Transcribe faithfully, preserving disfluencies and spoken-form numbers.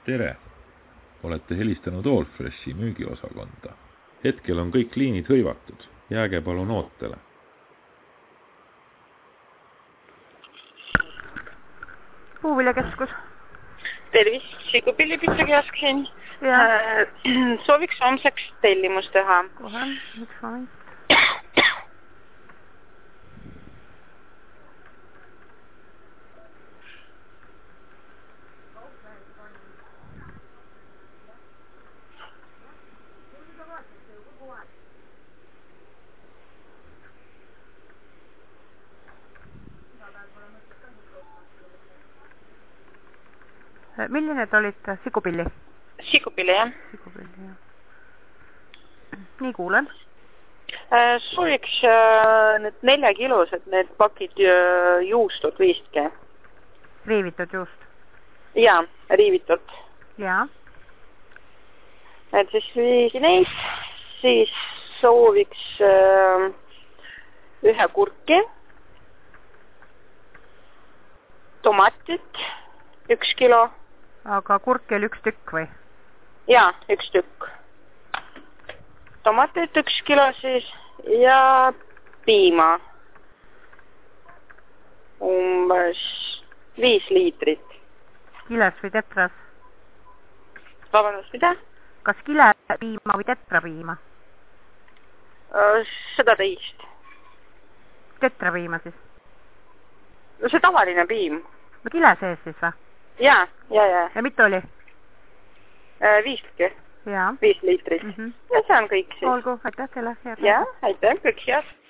Tere! Olete helistanud Allfreshi müügiosakonda. Hetkel on kõik liinid hõivatud. Jääge palun ootele. Puuviljakeskus. Tervist, Sikupilli-Pitsakiosk siin. Äh, sooviks homseks tellimus teha. Kohe, üks moment. Milline te olite? Sikupilli? Sikupilli, jah. Sikupilli, jah. Nii kuulen. Sooviks need nelja kilosed, need pakid juustud viistki. Riivitud juust? Jaa, riivitud. Jaa. Et siis viisi neist, siis sooviks ühe kurki, tomatit, üks kilo. Aga kurki oli üks tükk või? Jaa, üks tükk. Tomatit üks kilo siis ja piima. Umbes viis liitrit. Kiles või tetras? Vabandust, mida? Kas kile piima või tetra piima? Seda teist. Tetra piima siis? No see tavaline piim. No kile sees siis või? Jaa, jaa, jaa. Ja mitu oli? Viiski. Jaa. Viis liitrit. Mm -hmm. Ja see on kõik siis. Olgu, aitäh teile. Jaa, aitäh, kõik head.